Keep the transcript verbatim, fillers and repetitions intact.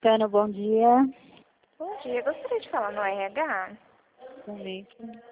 Cano, bom dia. Bom dia, gostaria de falar no R H. Comigo.